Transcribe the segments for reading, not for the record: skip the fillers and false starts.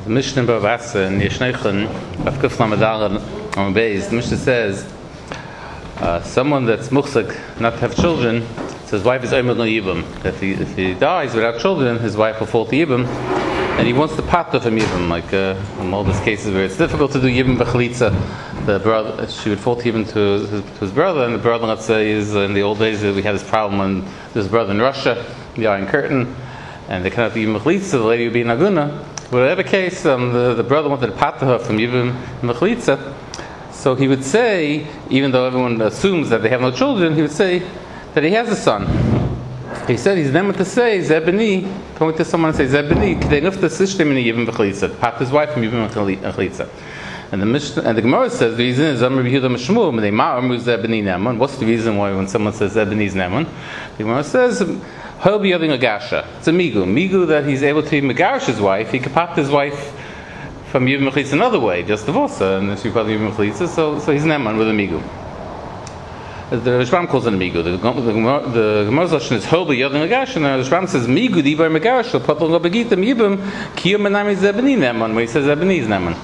The Mishnah Bavasa in Yeshneichen of Kufla Medal on base. The Mishnah says someone that's muhsik not to have children, so his wife is Omer no Yibum. If he dies without children, his wife will fall to Yibum, and he wants to pater from Yibum, like in all these cases where it's difficult to do Yibum b'chalitza. The brother, she would fall to Yibum to his brother, and the brother, let's say, is in the old days we had this problem when there's a brother in Russia, the Iron Curtain, and they cannot do Yibum b'chalitza, the lady would be in Aguna. Whatever case, the brother wanted to pater her from Yibum b'chalitza. So he would say, even though everyone assumes that they have no children, he would say that he has a son. He said he's never to say Zebani, going to someone and say Zebani, k'dei nufta sishtem in Yibum b'chalitza, pat his wife from Yibum b'chalitza. And the Gemara says the reason is Amar Yehuda Mishmur, they ma'amru Zebani Neman. What's the reason why when someone says Zebani's Neman? The Gemara says he'll be having a gasha. It's a migu that he's able to megarish his wife. He could pat his wife from Yibum b'chalitza another way, just divorce her, and she probably Yibum b'chalitza. So he's Neman with a migu. The Rishbam calls it a migu. The Gemara's lashon is he'll be having a gasha, and the Rishbam says migu dibar megarish. So patul lo begitam Yibum kiyum menami Zebani Neman, where he says Zebani's Neman.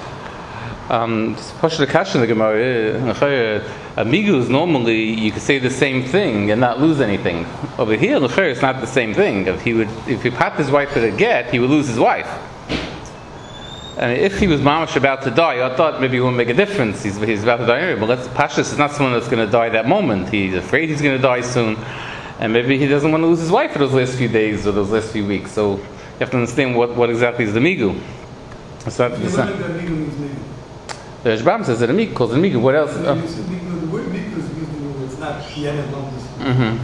The kasha in the Gemara, amigu is normally you could say the same thing and not lose anything. Over here, it's not the same thing. If he pat his wife to a get, he would lose his wife. And if he was mamash about to die, I thought maybe it wouldn't make a difference. He's about to die anyway. But Pashas is not someone that's going to die that moment. He's afraid he's going to die soon, and maybe he doesn't want to lose his wife for those last few days or those last few weeks. So you have to understand what exactly is the migu. It's not. The Rishbam says that a migu calls it a migu. What else? The word migu is used, it's not yemen.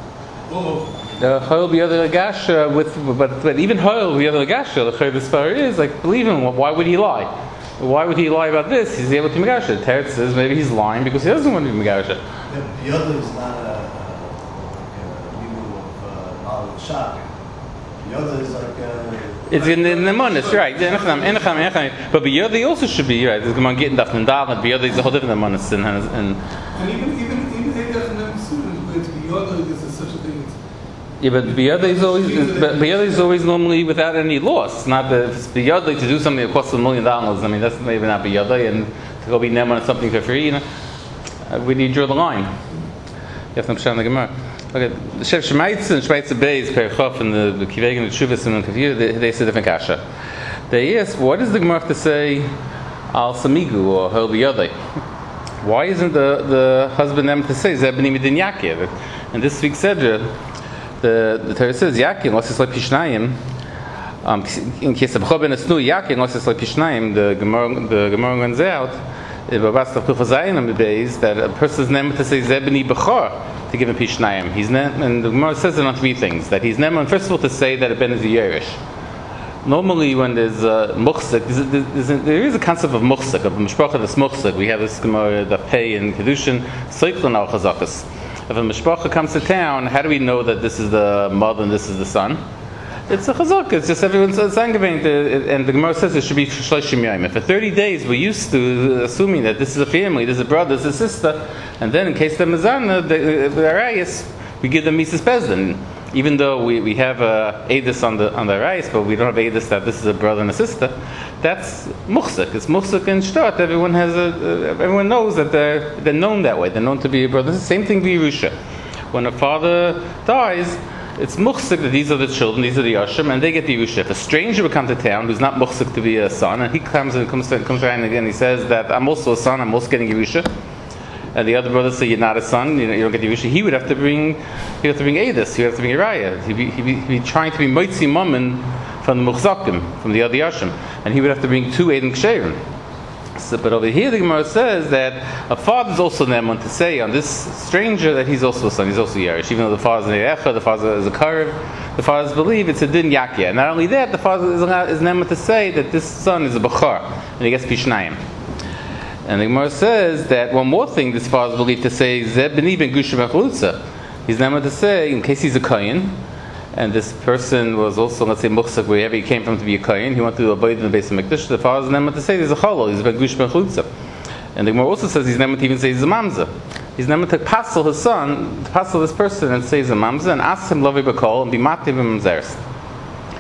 Hoil b'yada gasha but even hoil b'yada gasha, the this far is like believe him. Why would he lie? Why would he lie about this? He's able to megasha. Teretz says maybe he's lying because he doesn't want to be megasha. The other is not a migu of shock. The other is like it's in the monas, right? But b'yada also should be right. There's going to get enough and b'yada is a whole different monas and even Eidach and students, but b'yada is such a thing. Yeah, but b'yada is always normally without any loss. Not that if it's b'yada to do something that costs $1 million. I mean, that's maybe not b'yada, and to go be neman on something for free. We need to draw the line. You have to understand the Gemara. Okay, the Chef Shemaitz and Shemaitz Beis Perichof and the Kiveg and the Chuvas and the Kavir, they say different kasha. They ask, what does the Gemara have to say al samigu or hel b'yada? Why isn't the husband them to say Zebani midin Yaakov? And this week's Sedra, the Torah says Yaakov unless it's like Pishnayim. In case of Choben Esnu Yaakov unless it's like Pishnayim, the Gemara runs out. That a person is never to say Zebani Bechor to give him Pishnayim. And the Gemara says it on three things. That he's never, first of all, to say that a Ben is a Yerush. Normally, when there's muhsik, there is a concept of muhsik, of a mishpacha that's muhsik. We have this Gemara, the Pei and Kedushin, Seiklan al Chazakas. If a mishpacha comes to town, how do we know that this is the mother and this is the son? It's a chazak. It's just everyone's angeving, and the Gemara says it should be shloshim yom. For 30 days, we're used to assuming that this is a family, this is a brother, this is a sister, and then in case they're mezana, the arayis, we give them mises bezdin. Even though we have edus on the arayis, but we don't have edus that this is a brother and a sister. That's muhsik. It's muhsik and shtat. Everyone knows that they're known that way. They're known to be a brother. It's the same thing with Yerusha. When a father dies, it's muhsik that these are the children, these are the Yashim, and they get the Yerusha. If a stranger would come to town who's not muhsik to be a son, and he comes around again, he says that I'm also a son, I'm also getting Yerusha, and the other brothers say you're not a son, you don't get Yerusha, he would have to bring Edis, he would have to bring Uriah. He'd be trying to be Moitzi Mammon from the Muhzakim, from the other Yashim, and he would have to bring 2 Edin Ksherim. But over here the Gemara says that a father is also neman to say on this stranger that he's also a son, he's also Yerush. Even though the father is an Erecha, the father is a Karev, the fathers believe it's a Din Yakia. And not only that, the father is neman to say that this son is a Bechar, and he gets Pishnayim. And the Gemara says that one more thing this father is believed to say, Zeb B'ni ben Gushim Echalutza. He's neman to say, in case he's a Kayin, and this person was also, let's say, muhsak, wherever he came from to be a kohen, he wanted to abide in the base of Mikdash, the father is never to say there's a chalal, he's a gush b'chutza. And the Gemara also says he's never to even say he's a mamza. He's never to passel his son, to passel this person and say he's a mamza, and ask him lovey b'kol, and be mativ him zeres.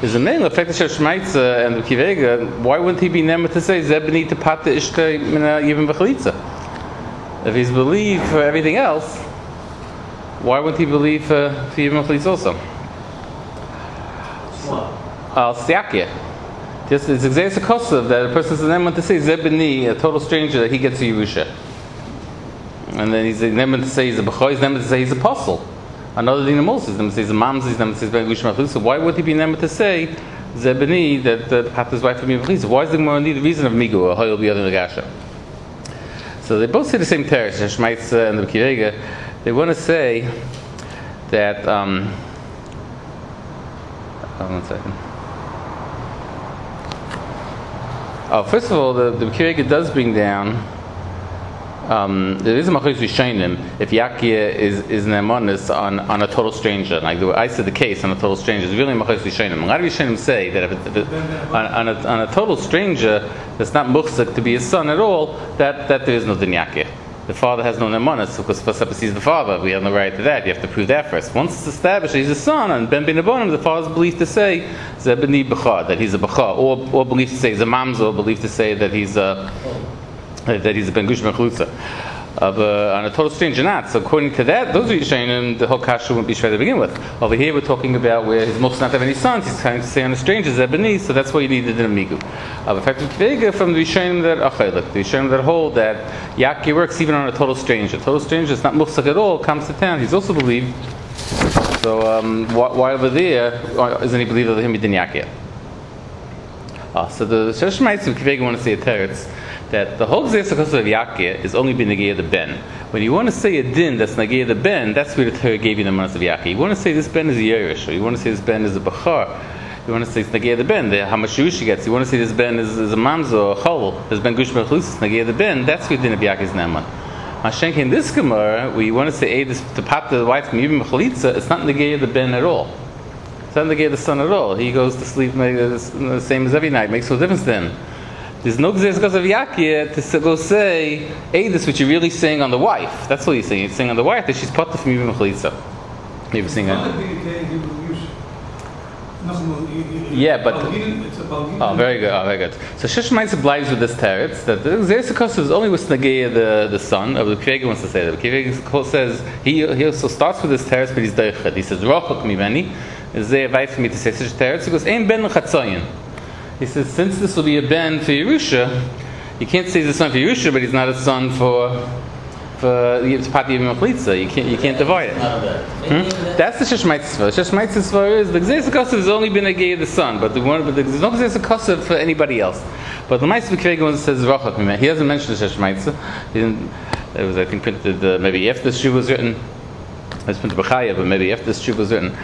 is a man of Fekta Shemaitza and the Kivega. Why wouldn't he be never to say Zebni to Pata Ishta Yivim B'Chalitza? If he's believed for everything else, why wouldn't he believe for Yivim B'Chalitza also? Stiakia. Just it's exactly a kosev that a person is never to say Zebni, a total stranger, that he gets a Yerusha. And then he's never to say he's a B'chor, he's never to say he's an apostle. Another thing Moses, he's never to say he's a mamzer, he's never to say he's Ben Gushma B'Chalitza. So why would he be never to say Zebni, that the Pata's wife of Yivim B'Chalitza? Why is the Gemara need the reason of Migu, or Hoyel B'Yad Nagasha? So they both say the same teretz, Shemaitza and the Kirega. They want to say that, hold on 1 second. First of all, the Kirega does bring down, there is a Machos Rishonim if Yakia is Ne'emonis on a total stranger. Like I said, the case on a total stranger is really Machos Rishonim. A lot of Rishonim say that if on a total stranger that's not Muchzik to be his son at all, that there is no Din Yakia. The father has no Ne'emonis because first up he's the father. We have no right to that. You have to prove that first. Once it's established that he's a son, and Ben Abonim, the father's believed to say Zebni B'char, that he's a B'char, or believed to say he's a Mamzer, or believed to say that he's a Ben Gushma B'Chalitza. On a total stranger not. So according to that, those Rishonim, the whole kasha wouldn't be straight to begin with. Over here we're talking about where his most not have any sons, he's trying to say on a stranger Zebni, so that's why you needed an Amigu. In fact, from the Rishonim that Achelik, the Rishonim that hold that Yaki works even on a total stranger. Total stranger is not Muchsak at all, comes to town, he's also believed. So why over there isn't he believed that him in Yaki? So the Sheshmaites of Kivega want to say a teretz that the whole Gzeis HaKosov of Yakia is only been Negei the Ben. When you want to say a din that's Negei the Ben, that's where the Torah gave you the manas of Yakia. You want to say this Ben is a Yerush, or you want to say this Ben is a Bachar, you want to say it's Negei the Ben, how much Yerush gets, you want to say this Ben is a Mamzer or a Chol, this Ben Gushma B'Chalitza, Negei the Ben, that's where the din of Yakia is Ne'eman. Mashenk in this Gemara, where you want to say this to pat the wife from Yivim B'Chalitza, it's not Negei the Ben at all. It's not Negei the son at all. He goes to sleep the same as every night, makes no difference then. There's no Gzeis HaKosov of Yakia to go say, this which you're really saying on the wife. That's what you're saying. You're saying on the wife that she's potter from Yivim B'Chalitza. You're saying yeah, but very good. So Sheshmaitz obliges with this teretz that the Gzeis HaKosov is only with Nageya the son. Of the Kirega wants to say that. The Kirega says he also starts with this teretz, but he's deichad. He says Rochok miveni. Is there a right for me to say such teretz? He goes Ein ben l'chatzoyin. He says, since this will be a ben for Yerusha, you can't say he's a son for Yerusha, but he's not a son for Pati Yivim B'Chalitza. You can't divide it. That's the Sheshmaitz Svar. The Sheshmaitz Svar is the Gzeis HaKosov has only been a gay of the son, but there's no Gzeis HaKosov for anybody else. But the Ma'aseh B'Kirega says Rachak Mimeh. He hasn't mentioned the Sheshmaitz. It was, I think, printed maybe after this Shuv was written. It was printed B'Chaya, but maybe after this Shuv was written.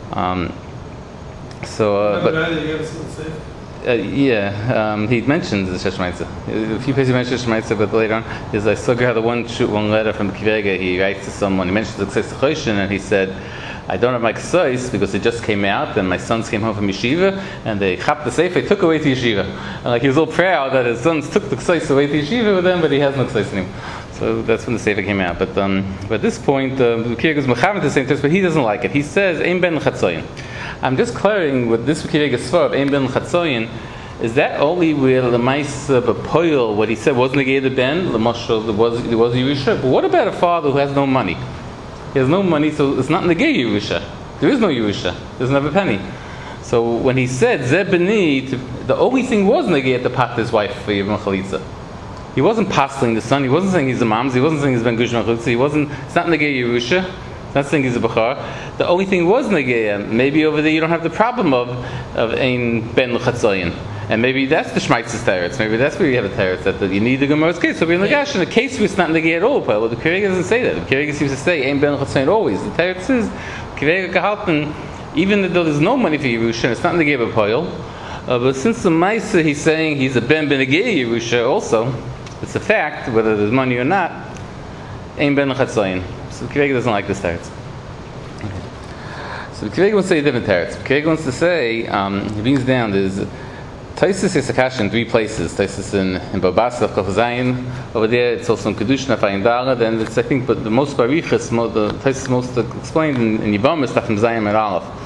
He mentions the Sheshmaitza. A few places he mentions Sheshmaitza, but later on, I saw the one letter from Kivega. He writes to someone. He mentions the Ksais Choshen, and he said, "I don't have my Ksais because it just came out, and my sons came home from yeshiva, and they chapped the sefer, took away to yeshiva. And he was all proud that his sons took the Ksais away to yeshiva with them, but he has no Ksais anymore." So that's when the sefer came out. But at this point, Kivega is mechavan the same text, but he doesn't like it. He says, "Ein ben l'chatzoyin." I'm just clearing with this Kivega Svar, Ein ben l'chatzoyin, is that only where the Ma'aseh B'Poil, what he said was Negei the Ben, the Mashal, there was Yerusha. But what about a father who has no money? He has no money, so it's not Negei Yerusha. There is no Yerusha. There's never a penny. So when he said Zebni, the only thing was Negei at the pat his wife for Yivim B'Chalitza. He wasn't passing the son. He wasn't saying he's a mamzer. He wasn't saying he's Ben Gushma B'Chalitza. It's not Negei Yerusha. Not saying he's a Bachar. The only thing was Negeya. Maybe over there you don't have the problem of Ein Ben L'Chatzoyin. And maybe that's the Shmaitz's teretz. Maybe that's where you have a teretz, that you need the Gemara's case. So we're in the Gash, in a case where it's not Negeya at all. Well, the Kirega doesn't say that. The Kirega seems to say Ein Ben L'Chatzoyin always. The teretz is, Kirega Gehalten, even though there's no money for Yerusha, it's not Negeya B'Poil. But since the Ma'aseh, he's saying he's a Ben Negeya Yerusha also, it's a fact, whether there's money or not, Ein Ben L'Chatzoyin. So the Kirega doesn't like this teretz. So the Kirega wants to say a different teretz. The Kirega wants to say, he brings down, there's Taisus Yisakash in 3 places. Taisus in Babas, Chav Zayin. Over there, it's also in Kedushin, Afayin Dala. Then it's, I think, but the most barichas, the Taisus most explained in Yibam is Tafim Zayin and Aleph.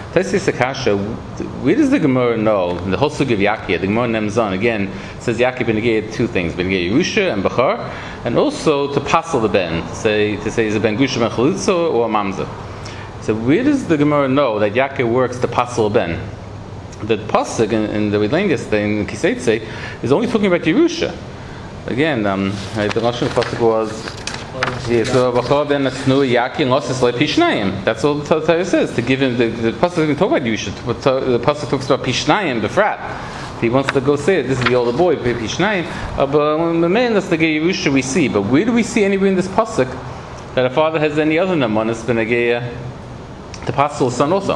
Taisus Akasha, where does the Gemara know? In the whole sugya of Yaakeh, the Gemara Nemzon again says Yaakeh ben Negei two things: ben Negei Yerusha and Bechor, and also to passel the ben, to say is a ben Gusha ben Chalutza or a mamza. So where does the Gemara know that Yaakeh works to passel a ben? The pasuk in the Relengus in Kiseitze is only talking about Yerusha. Again, the Lashon pasuk was. So Bechor ben Asnu Yaakeh Losses Le Pishnayim. That's all the Torah says. To give him the pasuk doesn't talk about Yerusha. The pasuk talks about Pishnayim, Befrat. He wants to go say it. This is the older boy, Pishnayim. But when the man that's the Yerusha we see. But where do we see anywhere in this pasuk that a father has any other namanis than to passel son also?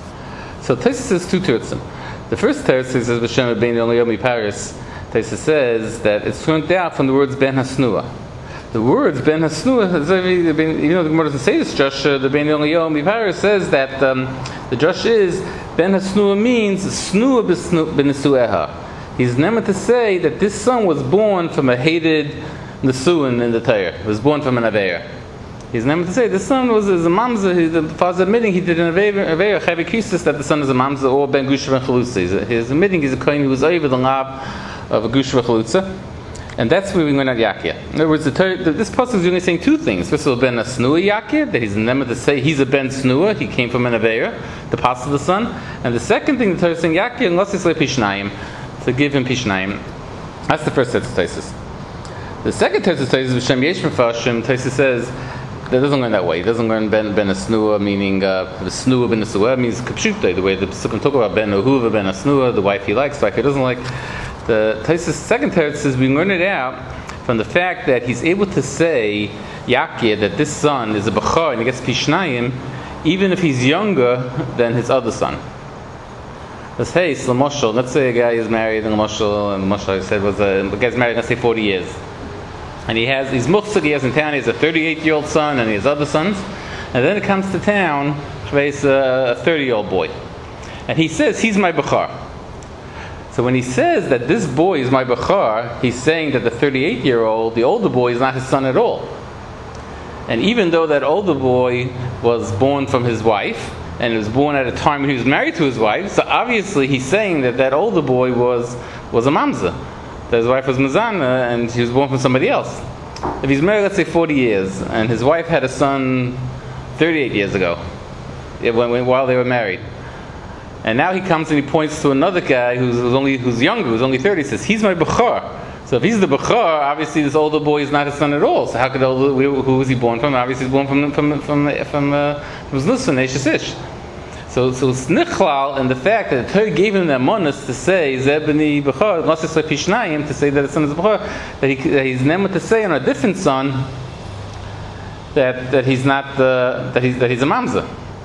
So Tosfos says two terutzim. The first teretz says B'Shem Ben Yomi Paris. Tosfos says that it's turned out from the words Ben Hasnua. The words Ben Hasnua, even though the Gemara doesn't say this drush, the Ben Yomi Paris says that the drush is Ben Hasnua means Snua b'Nesueha. He's never to say that this son was born from a hated Nesuin in the Torah. He was born from an Aveir. He's never to say the son was a mamza. The father's admitting he did an Aveir Chavi Krisis that the son is a mamza or Ben Gusha ben Chalutza. He's admitting he's a kohen who was over the lab of a Gusha ben Chalutza. And that's where we went at Yaakeh. In other words, this pasuk is only saying two things. First of all, Ben Asnua Yaakeh, that he's never to say he's a Ben Snua, he came from an Aveira, the pass of the son. And the second thing the Torah is saying, Yaakeh, unless it's like Pishnayim, to give him Pishnayim. That's the first set of Tosfos. The second set of Tosfos, B'Shem Yesh Mefashim, Tosfos says, that doesn't learn that way. It doesn't learn Ben Asnua, meaning the Snua Ben Asnua, means Kapshute, the way the Psukim talk about Ben Ohuva, Ben Asnua, the wife he likes, like he doesn't like. The Tosfos second teretz says we learn it out from the fact that he's able to say Yaakeh that this son is a Bechor and he gets Pishnayim even if he's younger than his other son. Let's say Lamoshel, let's say a guy is married and Lamoshel I said was a guy's married let's say 40 years. And he's muhsig, he has in town, he has a 38-year-old son and he has other sons. And then it comes to town, he's a 30-year-old boy. And he says he's my Bechor. So when he says that this boy is my Bechor, he's saying that the 38-year-old, the older boy, is not his son at all. And even though that older boy was born from his wife, and was born at a time when he was married to his wife, so obviously he's saying that older boy was a mamza. That his wife was Mazana, and he was born from somebody else. If he's married, let's say 40 years, and his wife had a son 38 years ago, while they were married. And now he comes and he points to another guy who's younger, who's only 30. He says, he's my Bechor. So if he's the Bechor, obviously this older boy is not his son at all. So how could who was he born from? Obviously he's born from Znus and Ish. So Snichlal, and the fact that the Torah gave him the amonis to say Zebani Bechor, not just like Pishnayim, to say that his son is Bechor, that he's never to say on a different son that he's not that he's a mamza.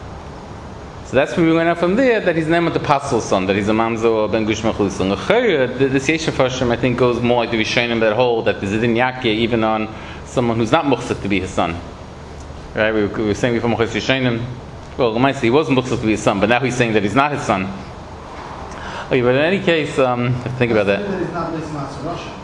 So that's where we went out from there, that he's named the Pasel son, that he's a mamza or ben Gush Mechus. And this Yeshem Farshim, I think, goes more like the Rishonim that hold that there's a din Yaakeh even on someone who's not muhsik to be his son. Right? We were saying before Mechus Rishonim, well, he wasn't muhsik to be his son, but now he's saying that he's not his son. Okay, but in any case, think about that. He's not based on Russia.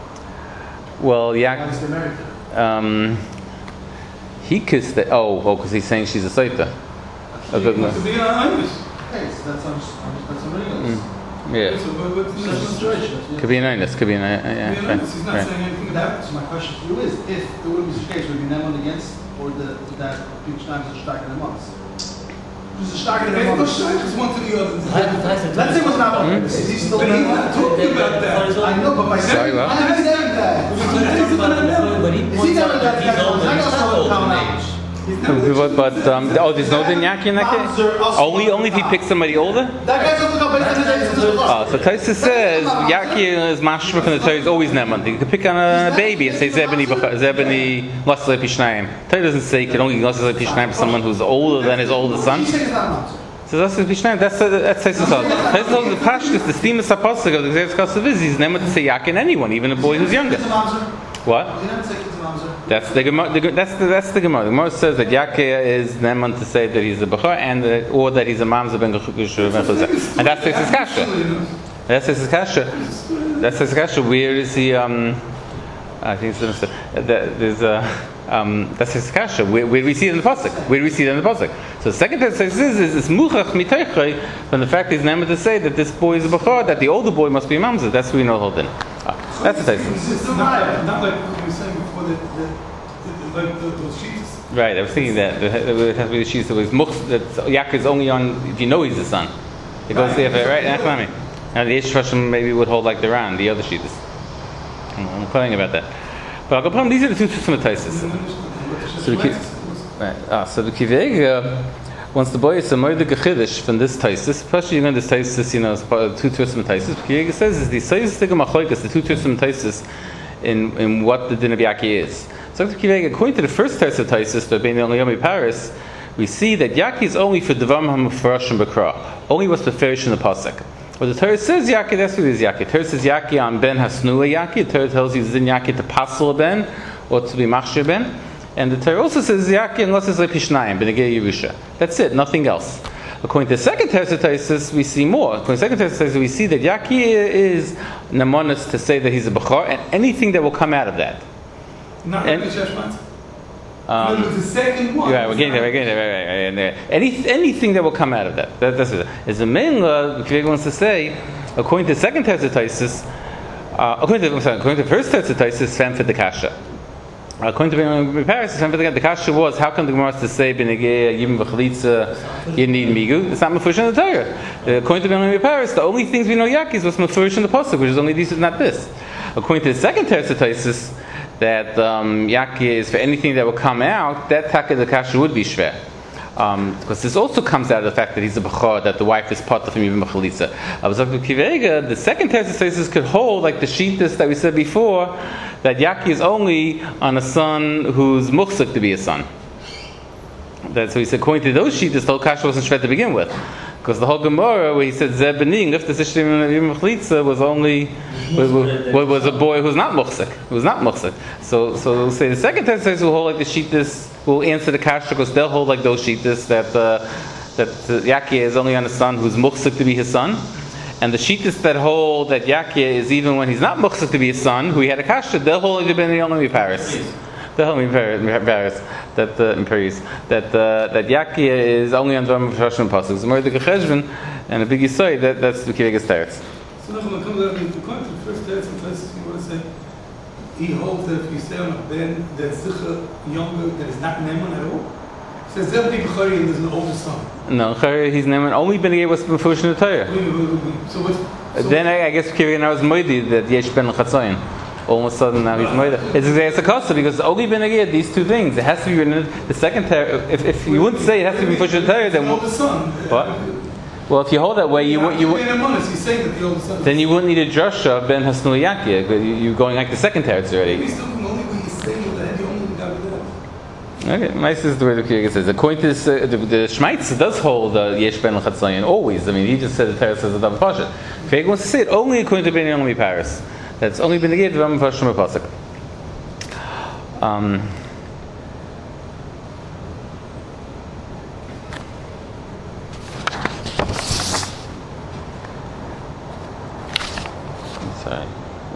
Well, Yaakeh. He kissed it. Because he's saying she's a Saita. To be honest. Okay, so that's amazing. Yeah. Could be an honest. Could be an He's not saying anything about it. So my question to you is, if there would be such a case, would be Neman against, or that people times are stuck in the months? Who's stuck in the months? It's one to the other. Let's say it was not is he still But he's not talking about that. I know, but by Sorry, what? I'm saying that. Is he never that he's older? He's not older. But there's no din Yaakeh in that case? Only if he picks somebody older? That guy's going to come back to the so Tosfos says Yaakeh is mashma from the Torah is always neman. You can pick on a baby and say Zebani Lasle Pishnayim. Torah doesn't say you can only Lasle Pishnayim for someone who's older than his older son. So that's Pishnayim. That's Tosfos. Tosfos holds the pashtus, the steam of sapasik of the Xeris Kasav is he's neman to say Yaakeh in anyone, even a boy who's younger. What? That's the Gemara. That's the Gemara. The Gemara says that Yaakeh is neman to say that he's a Bechor and or that he's a mamza ben Gushur ben Chuzah. And that's Tosfos kasha. That's Tosfos kasha. That's Tosfos kasha. Where is he? I think it's there's That's his kasha. Where do we see it in the pasuk? Where do we see it in the pasuk? So the second test is muchach mitaychay from the fact he's never to say that this boy is a bachar, that the older boy must be a mamzer. That's what we know holding. That's the test. It's not like what you were saying before like those sheets. Right, I was thinking that it has to be the sheets that was that Yaakov is only on if you know he's the son. It goes there, right? Now the Yeshua maybe would hold like the Ran, the other sheets. I'm calling about that. But I'll these are the two Taisis. So the Kivega, once the boy is a murder gechidish from this Taisis, especially you're going to this Taisis, it's part of the two Taisis. Kivega says is the Taisis the two Taisis in what the din of Yaki is. So according to the first test of Taisis, the Ben Yomi Paris, we see that Yaki is only for Devam HaMufarash Bakra, only what's beferish in the pasuk. But the Torah says Yaki, that's what it is Yaki. The Torah says Yaki on Ben Hasnua Yaki. The Torah tells you Zin Yaki to Pasal Ben or to be Machshir Ben. And the Torah also says Yaki unless it's like Pishnayim, Benegei Yerusha. That's it, nothing else. According to the second test of Taisis, we see more. According to the second test of Taisis, we see that Yaki is Namonis to say that he's a Bachar and anything that will come out of that. Not like the the second one. Right, we're getting there. Anything that will come out of that. That's it. As a main law, Kivig wants to say, according to the second test of Taisis, according to the first test of Taisis, Sam for the Kasha. According to Paris, the Kasha was, how come the Gemara has to say, Benegei, Yibim V'chalitza, you need Migu? It's not Mefurish in the Torah. According to Paris, the only things we know Yaki is what's Mefurish in the Pasuk, which is only these, not this. According to the second test of Taisis, that Yaki is for anything that will come out, that Taka the Kasha would be Shver. Because this also comes out of the fact that he's a Bachar, that the wife is part of him, even Bachalitza. The second test of Taisis could hold, like the Sheetas that we said before, that Yaki is only on a son who's Muchsuk to be a son. So he said, according to those Sheetas, the whole Kasha wasn't Shver to begin with. Because the whole Gemara, where he said Zeb Bening, lift the Sishrim Mechlitza, was only was a boy who's not Muchsik. So we'll say the second test says will hold like the Sheetas, will answer the Kasha because they'll hold like those Sheetas that Yakia is only on a son who's Muchsik to be his son, and the Sheetas that hold that Yakia is even when he's not Muchsik to be his son, who he had a Kasha, they'll hold like the Ben Yomi Paris. They'll hold Paris. That Yakia is only on Dvarim Mefurash and Pasuk. So more the Gecheshvan and a big Yisai, that's the Kivegas Teretz. So now when it comes out in the first teretz and Taisis, you want to say he holds that if you say on a Ben that's Zicha younger, that is not Neman at all. He says Zeb B'chari and there's an older son. No, he's Neman only Benegei was Mefurish in the Torah. So then I guess Kivegas now is Moedi that Yesh Ben L'Chatzayin. All of a sudden now he's Moeda. It's a cost because only Benegei these two things. It has to be written the second Torah. If you wouldn't say it has to be Mefurish in the Torah, then what? Well, if you hold that way, then you wouldn't need a drasha of Ben Hasnu Yakia. You're going like the second teretz already. Okay, nice is the way the Kiyega says. According to this, the Shmaitz does hold Yesh Ben L'Chatzayin always. I mean, he just said the teretz says a double pasha. Kiyega wants to say it only according to Ben Yomi Paris. That's only been negated from Pashim Pasuk. Sorry.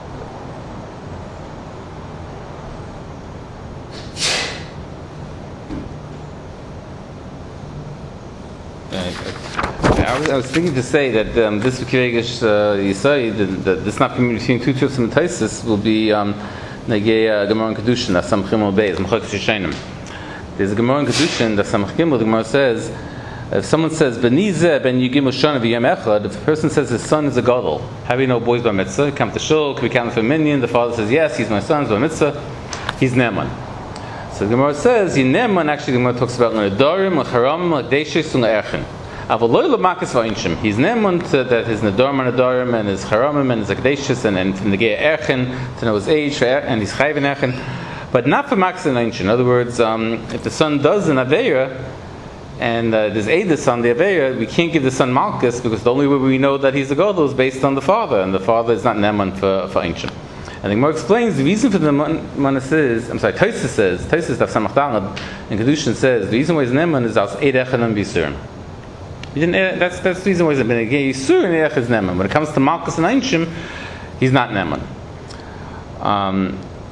I was thinking to say that this Kivegish Yisai, this not between two trips and Taisis will be Negei Gemara and Kedushin, that's Samach Gimel Beis, Machlokas Yishayim. There's a Gemara and Kedushin, that's Samach Gimel, the Gemara says, if someone says, Benizeh ben Yigim Ushana v'yem echad, if a person says his son is a gadol, how do you know boys by mitzvah? Come to shul, can we count for a minion? The father says, yes, he's my son, by mitzvah, he's Neman. So the Gemara says, Neman, actually the Gemara talks about Nedarim, Charamim, Deishes, and Erchen. He's Neman that his Nadarim and his Haramim and his Akdeshis and from the Gea Erchen to know his age and his Chayv Erchen, but not for Max and Einchin. In other words, if the son does an Aveira and there's Eidus on the Aveira, we can't give the son Malchus because the only way we know that he's a Gadol is based on the father, and the father is not Neman for Einchin. And the Gemara explains the reason for the Manas is, Taisus says, Taisus Daf Samach Daled, and Kedushin says, the reason why he's Neman is as Eid Erchen and Bisurim. That's the reason why he's been a Yisur and Erech is Neman. When it comes to Malchus and Einshim, he's not Neman.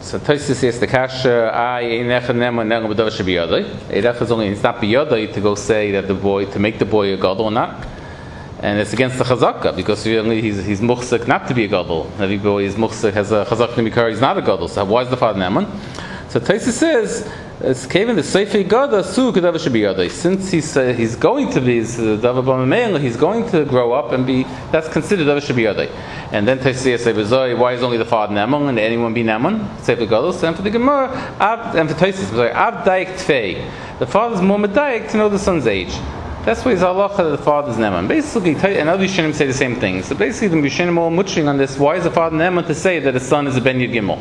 So Tosfos says the kasha, Einecha Neman Negam B'Davar Shebiyadai. Einecha is only, it's not Biyadai to go say that the boy, to make the boy a gadol or not. And it's against the chazaka, because really he's muhsik not to be a gadol. Every boy is muhsik, has a chazak nimikar, he's not a gadol. So why is the father Neman? So Tosfos says, it's given the Seifei Gada Su Kedavar Shebiyadai. Since he's going to be Davar B'Mameil, he's going to grow up and be, that's considered Davar Shebiyadai. And then Tosfos says, why is only the father Neman and anyone be Neman? Seifei Gada. And for the Gemara, and for Tosfos, Av Daik Tfei. The father's more medayik to know the son's age. That's why his halacha that the father's Neman. Basically, and other Rishonim say the same thing. So basically, the Rishonim are all mutching on this. Why is the father Neman to say that his son is a Ben Yud Gimel?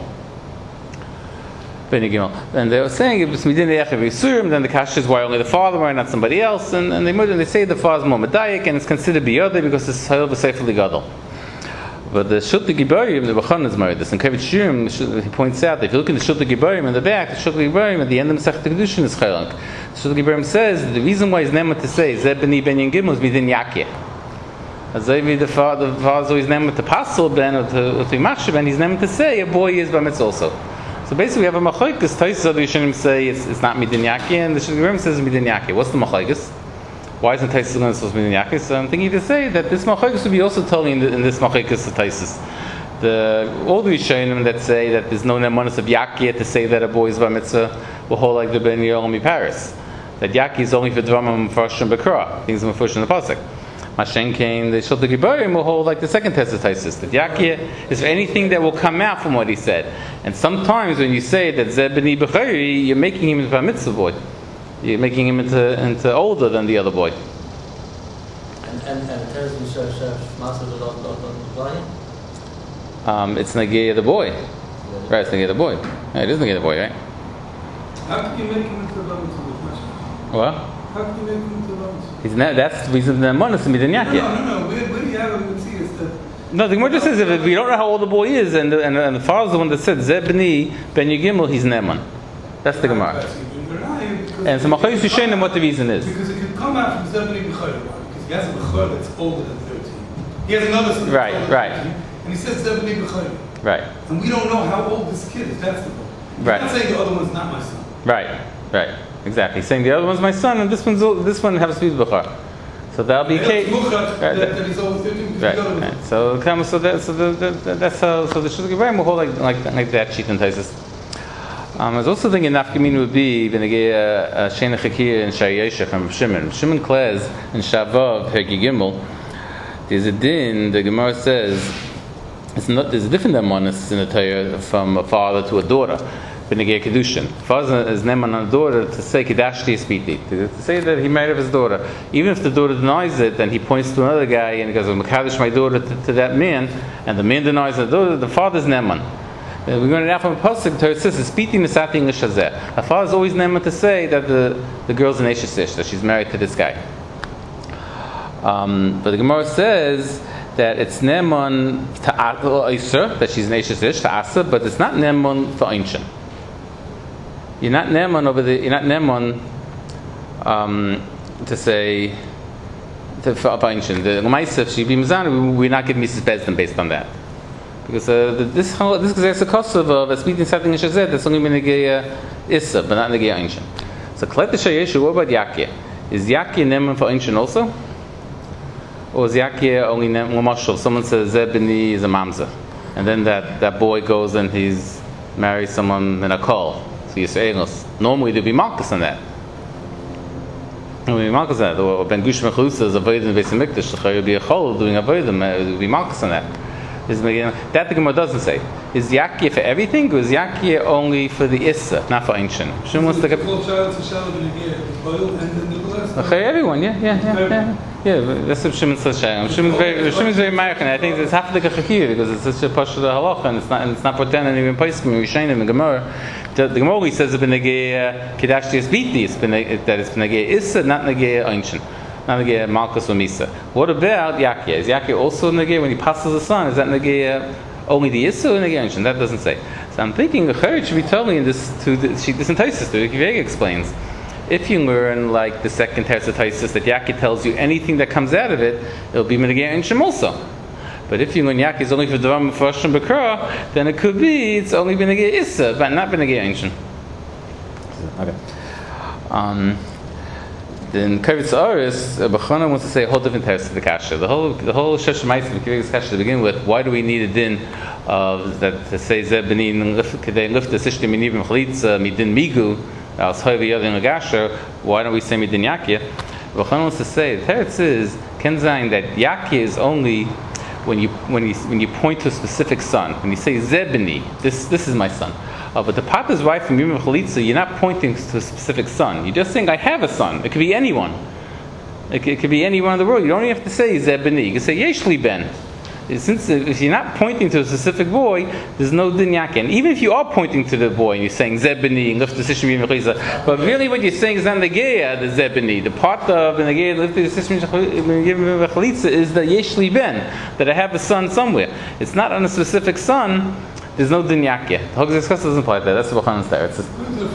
And they were saying it was Midin Echav Yisurim, then the kasha is why only the father, why not somebody else, and they say the father's more medayik, and it's considered biyodei because it's Hayil B'Seifel Gadol. But the Shulti Giborim, the Bachan is married this, and Kevin Shurim, he points out that if you look in the Shulti Giborim in the back, the Shulti Giborim at the end of Masechet Kedushin is Chaylank. The Shulti Giborim says the reason why he's never to say Zeb B'ni Ben Yin Gimel is Midin Yakeh. As the father's always never to Pasel Ben or to Machshav Ben, he's never to say a boy is Bamitz also. So basically, we have a machlokes. Tosfos Rishonim say it's not midin yakeh, and the Shulchan says midin yakeh. What's the machlokes? Why isn't Tosfos going to say midin yakeh? So I'm thinking to say that this machlokes would be also telling in this machlokes of Tosfos. All the Rishonim that say that there's no nemanis of yakeh to say that a boy is bar mitzvah will hold like the Ben Yomi Paris. That yakeh is only for dramim mefashim b'kra, things mefashim in the pasuk. Mashen came, the Shulchan Giborim will hold like the second test of Tosfos, that Yakeh is for anything that will come out from what he said. And sometimes when you say that Zeb B'ni B'chari, you're making him into a mitzvah boy. You're making him into older than the other boy. And it's Nageh the boy. Right, it's Nageh the boy. Yeah, it is Nageh the boy, right? How can you make him into a mitzvah? What? How can you make him into a mitzvah? That's the reason the Neman is midin yakeh. No. Where do you have a mitzvah that? No, the Gemara just says if we don't know how old the boy is, and the father's the one that said Zeb B'ni Ben Yud Gimel, he's Neman. That's the Gemara. And so Machayis Yishenim what the reason is. Because it could come out from Zeb B'ni B'chayr, because he has a B'chayr that's older than 13. He has another son that's older than 13, and he says Zeb B'ni B'chayr. Right. And we don't know how old this kid is. That's the point. Right. You're not saying the other one's not my son. Right. Exactly. He's saying the other one's my son, and this one has to be B'char. So that'll be case. That he's over 13. Right. So that's how. So the Shulchan Giborim will hold like that sheet and Tosfos. I was also thinking nafkamin would be v'negei Shena Chakir and Shayesha from Shimon. Shimon Klez and Shavav Perki Gimel. There's a din. The Gemara says it's not. There's a different nemanis in the Torah from a father to a daughter. B'negei Kedushin. Father is neman on a daughter to say Kedashti Espiti, to say that he married his daughter. Even if the daughter denies it, then he points to another guy and he goes, "I'm Mekadosh my daughter to that man," and the man denies the daughter. The father's neman. We're going to now from a pasuk. Torah says, "Espiti Misati L'Shazeh." A father's always neman to say that the girl's an Eishes, that she's married to this guy. But the Gemara says that it's neman to Isser, that she's an Eishes to Asa, but it's not neman for Einshin. You're not neman over the. You're not neman to say for Apa'inshin. The L'maisef she be mizan. We're not giving Mrs. Bezdin based on that, because this is a kosev of a speaking something in Shazed that's only b'negei Issa, but not negei Einshin. So Klet Shayeshu. What about Yakeh? Is Yakeh neman for Einshin also, or is Yakeh only neman? Someone says Zeb B'ni is a mamzer, and then that boy goes and he's marries someone in a kol. Normally there'd be markers on that. Or Ben Gush Mechus is avoiding the Beis Hamikdash. There would be a chol doing avodim. There would be markers on that. That the Gemara doesn't say. Is Yakeh for everything, or is Yakeh only for the Issa, not for Einshin? Shimon wants to get everyone. Yeah. That's what Shimon says. Shimon's very American. I think it's half the Chakir because it's such a pashut halacha, and it's not pretending even Paiskim and Rishonim and Gemara. The Gemara says it's b'negei Kedashti Esbiti, that it's b'negei Issa, not negei Einshin, not negei Malchus or Misa. What about Yakeh? Is Yakeh also negei when he passes the son? Is that negei only the Issa or negei Einshin? That doesn't say. So I'm thinking the Chayrit should be telling this to this entices to. Kivega explains. If you learn like the second test of Tosfos that Yakeh tells you anything that comes out of it, it'll be b'negei Einshin also. But But if you Yaki is only for Dvarim Mefurshim B'Kra, then it could be it's only B'Negei Issa, but not B'Negei Ancient. Okay. Then Kavitz Aris, Bechana wants to say a whole different text to the Kasha. The whole Shesh Ma'asim Kivegas Kasha to begin with. Why do we need a din of that to say Zeh B'ni Kedei Lift the Sishti Miniv Mechlitza Midin Migu Al Shoivi Yadin Lagasher? Why don't we say Midin Yakia? Bechana wants to say the teretz is Ken Zayin that Yakia is only when you point to a specific son. When you say Zeh B'ni, this is my son. But the Papa's wife from Yom Chalitza, you're not pointing to a specific son. You're just saying, I have a son. It could be anyone. It could be anyone in the world. You don't even have to say Zeh B'ni. You can say Yeshli Ben. Since if you're not pointing to a specific boy, there's no din yakin. And even if you are pointing to the boy and you're saying Zeh B'ni and lift the Sishim Yom Chalitza, but really what you're saying is not the Geya, the Zeh B'ni. The part of the Geya lift the Sishim Yom Chalitza is the Yeshli Ben, that I have a son somewhere. It's not on a specific son. There's no din yakya. The Hog's discuss doesn't apply to that. That's the Bachan's there. It's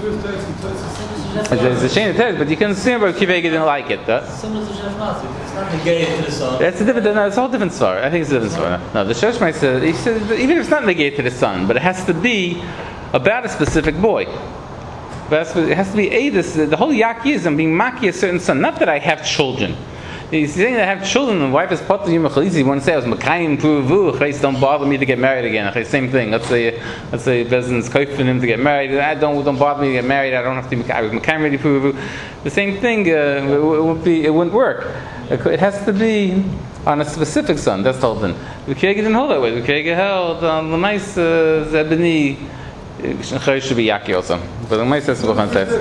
a shame to but you can see where Kivega didn't like it. Similar to Shesh Matzah. It's not negated to the son. That's a different. No, it's a whole different story. I think it's a different story. No, the Shesh Ma'asim says he says even if it's not negated to the son, but it has to be about a specific boy. But it has to be the whole yaki is I'm being maki a certain son. Not that I have children. He's saying that I have children and wife is part of Yom Chalitza. You want to say I was Makayim Puruvu, don't bother me to get married again. Same thing. Let's say Bezin's koifing him to get married. Don't bother me to get married. I don't have to be Makayim ready Puruvu. The same thing. It wouldn't work. It has to be on a specific son. That's the whole thing. The Kiyega didn't hold that way. The Kiyega held on the nice Zebini. Should be Yaki also. But the nice is what I'm saying.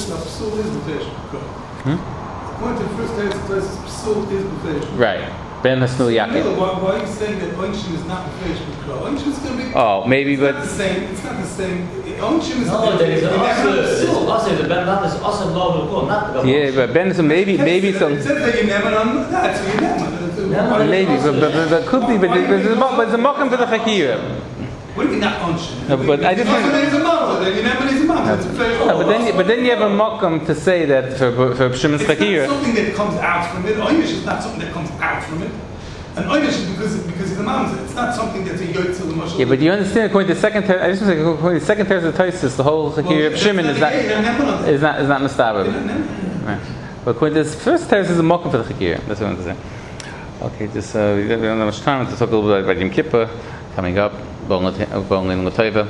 Right. Ben Hasnul Yakin. Why are you saying that Oinshin is not Befesh B'Kra? Oinshin is going to be... Oh, maybe, but... It's not the same. Oinshin is... No, there is also the Ben Not is also low B'Kra, not the... Yeah, but Ben is maybe some... It says that you never on that, so you never... Maybe, but could be, but it's a mokum for the Chakira. What do you mean not Oinshin? No, but I just... You never need a mother. But then you have a mokum to say that for Shimon's Chakira... It's not something that comes out from it. Oynish is not something that comes out from it. And Oynish is because of the mamzer. It's not something that's a yotz of the mashal. Yeah, but you understand, according to the second I just want to say, according to the second teres of Taisus, the whole Chakira of Shimon is not Mustaber. Right. But according to this first teres is a mokum for the Chakira. That's what I want to say. Okay, just we don't have much time to talk a little bit about Yom Kippur coming up. Bolin Latova.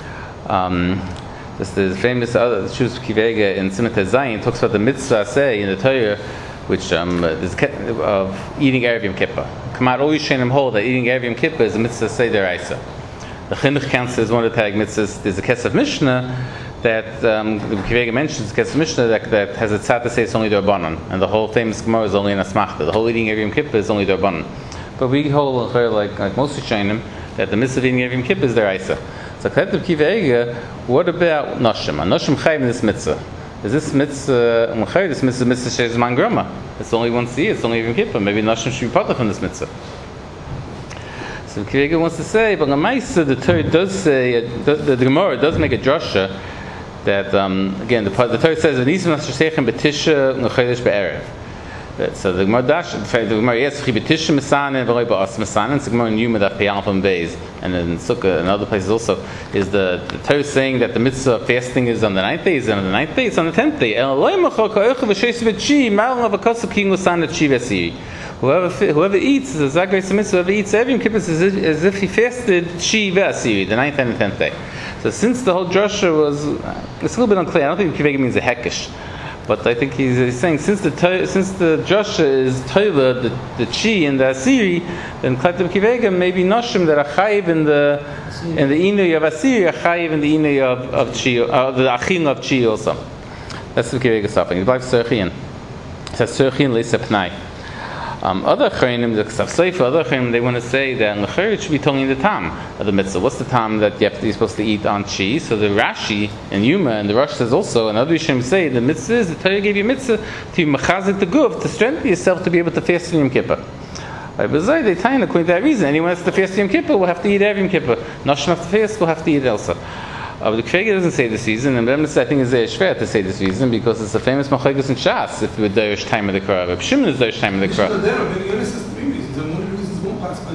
This the famous other Shus Kivega in Simat Zayin talks about the mitzvah say in the Torah, which of eating Erev Yom Kippur. Kamat always shenim hold that eating Erev Yom Kippur is a mitzvah say deraisa. The Chinuch counts as one of the tag mitzvahs. There's a Kesef Mishnah that the Kivega mentions Kesef Mishnah that has a tzad to say it's only derbanan, and the whole famous Gemara is only in Asmachta. The whole eating Erev Yom Kippur is only derbanan. But we hold like most shenim that the mitzvah of eating Erev Yom Kippur is deraisa. So Ketev Kivega, what about Noshim? Noshim chayv in this mitzvah. Is this mitzvah this mitzvah Shez Man Grama? It's only once a year. It's only Yom Kippur. Maybe Noshim should be part of this mitzvah. So Kivega wants to say, but the Maisa, the Torah does say, the Gemara does make a drasha that again the Torah says V'nisim Nasheichem B'Tisha N'Chodesh Be'erev. So the Gemara yes, Chibetisha Mesanin V'Loi Ba'as Mesanin. So the Gemara in Yuma that Peyalpam Beis, and then Sukkah and other places also is the Torah saying that the mitzvah of fasting is on the 9th day, is on the 9th day, it's on the 10th day. Whoever eats the Zagreis mitzvah, whoever eats every Kippur is as if he fasted Shi Ve'asiri, the 9th and the 10th day. So since the whole drasha was, it's a little bit unclear. I don't think Kivega means a hekesh. But I think he's saying since the drasha is Toila, the Chi and the Asiri, then Klatim Kivega maybe Noshim that are chayiv in the Inui of Asiri, are chayiv in the Inui of Chi, the Achin of Chi also. That's the Kivega suffering. It's like Serchian. It says Serchian Leisepnai. Other chayim, the Ksav Seifa, other chayim, they want to say that the chayim should be telling the tam of the mitzvah. What's the tam that you're supposed to eat on Chi? So the Rashi and Yuma and the Rosh says also, and other Yishim say the mitzvah is the Torah gave you mitzvah to mechazik the guf, to strengthen yourself to be able to fast in Yom Kippur. But they tie in according to that reason. Anyone has to fast in Yom Kippur will have to eat every Yom Kippur. Noshim have to fast will have to eat also. The Kfega doesn't say this reason, and I think it's very schwer to say this reason because it's a famous Machagus in Shas if we're Derish time of the Korah. Shimon is Derish time of the Korah. There are many three reasons, and one of the reasons won't pass by Noshim.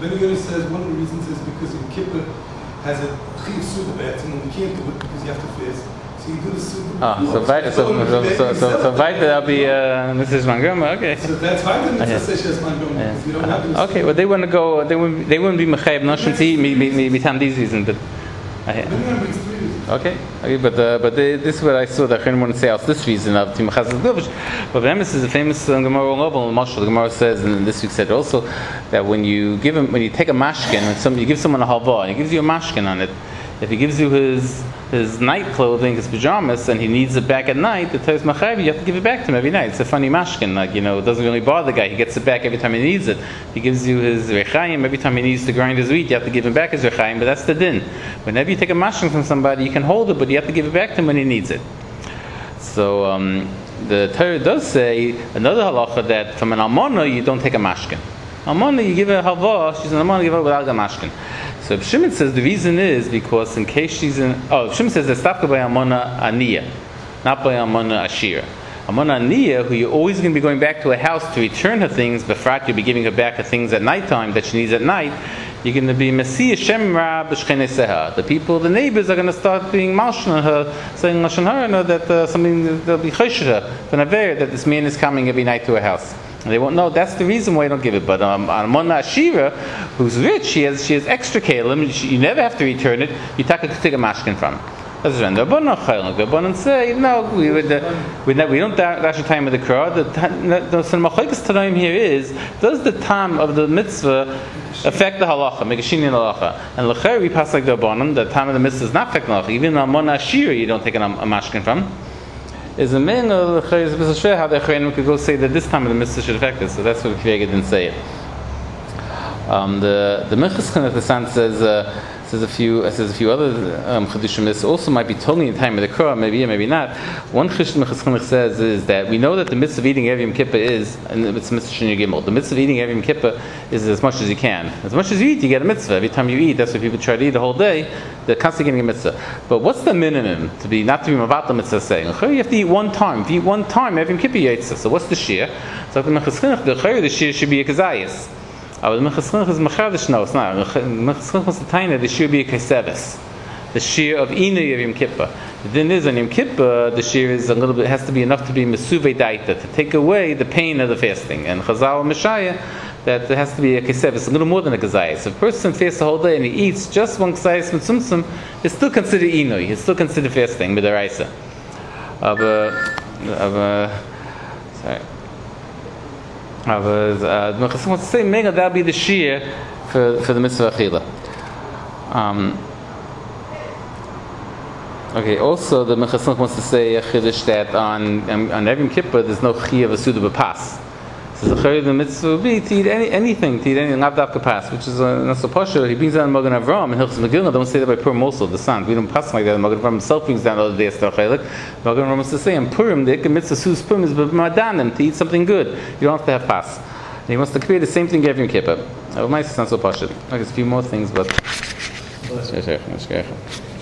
Ben Yehuda says one of the reasons is because Yom Kippur has a Chiv Suda batim, and you can't do it because you have to fast. So you do the Suda. So weiter that'll be Mrs. Mangoma. Okay. So that's why the mitzvah says she has Mangoma, because you don't have the Okay, well they want to go. They wouldn't be mechayev noshim tea me tam these reasons, but. Ben Yehuda brings 3 reasons. Okay, but this is what I saw that I didn't want to say else this reason of Timachaz Gilvish. But the Emes is a famous Gemara level. The Gemara says, and this week said also, that when you take a mashkin, and you give someone a halva, and he gives you a mashkin on it, if he gives you his night clothing, his pajamas, and he needs it back at night, the Torah is machayev, you have to give it back to him every night. It's a funny mashkin, it doesn't really bother the guy. He gets it back every time he needs it. He gives you his rechaim every time he needs to grind his wheat. You have to give him back his rechaim, but that's the din. Whenever you take a mashkin from somebody, you can hold it, but you have to give it back to him when he needs it. So the Torah does say another halacha that from an almana you don't take a mashkin. Almana you give her a halva, she's an almana, you give her without a mashkin. So Shimon says the reason is because in case she's in... Shimon says that stafka by Amona Aniyah, not by Amona Ashira. Amona Aniyah, who you're always going to be going back to a house to return her things, befrat you'll be giving her back her things at nighttime that she needs at night, you're going to be Messiah Shem Ra B'Shcheneseha. The people, the neighbors are going to start being malshan on her, saying Lashon Hara, that something, they'll be choshesh her, that this man is coming every night to her house. And they won't know. That's the reason why you don't give it. But Amona Ashira, who's rich, she has extra kalim. You never have to return it. You take a mashkin from. That's right. The Rabbanan say no. We don't dash the time of the crowd. The machlokes tanaim here is: does the time of the mitzvah affect the halacha? Make a shini in the halacha. And l'cher we pass like the Rabbanan. The time of the mitzvah is not affect the halacha. Even Amona Ashira, you don't take a mashkin from. Is a man of the is a bit schwer how the Chayim could go say that this time of the mitzvah should affect us. So that's what Kvega didn't say it. The Minchas Chinuch the San says a few other Chedushim. This also might be totally in the time of the Korah, maybe not. One Chiddush Minchas Chinuch says is that we know that the mitzvah of eating every Yom Kippur is, and it's mitzvah Sheni Gimel. The mitzvah of eating every Yom Kippur is as much as you can. As much as you eat, you get a mitzvah. Every time you eat, that's why people try to eat the whole day. They're constantly getting a mitzvah. But what's the minimum not to be mavat the mitzvah saying? You have to eat one time. If you eat one time, every Yom Kippur you eat. So what's the shir? So the Minchas Chinuch, the shir should be a kazayis. The Minchas Chinuch is machadish. No, it's not. Minchas Chinuch wants to tell you the shir be a keseves. The shir of Inu of Yom Kippur. The din is on Yom Kippur, the shir is a little bit, has to be enough to be mesuvei daita, to take away the pain of the fasting. And Chazal Meshaya, that there has to be a keseves, a little more than a kazayis. If a person fasts the whole day and he eats just one kazayis mitzumtzum, it's still considered Inu. It's still considered fasting with the raisa. The Minchas wants to say, maybe that'll be the shir for the mitzvah achila. Okay. Also, the Minchas wants to say a chiddush that on every Kippur there's no chiyuv of suda b'pas. So the chayv the mitzvah would be to eat anything lav dafka pas, which is not so poshut. He brings down Magen Avraham and Hilchos Megillah. Don't say that by Purim also the son. We don't pass like that. Magen Avraham himself brings down the other day as Magen Avraham wants to say in Purim the mitzvah sus Purim is b'madanim to eat something good. You don't have to have pas. And he wants to create the same thing every Kippur. It might sound so poshut. Okay, there's a few more things, but.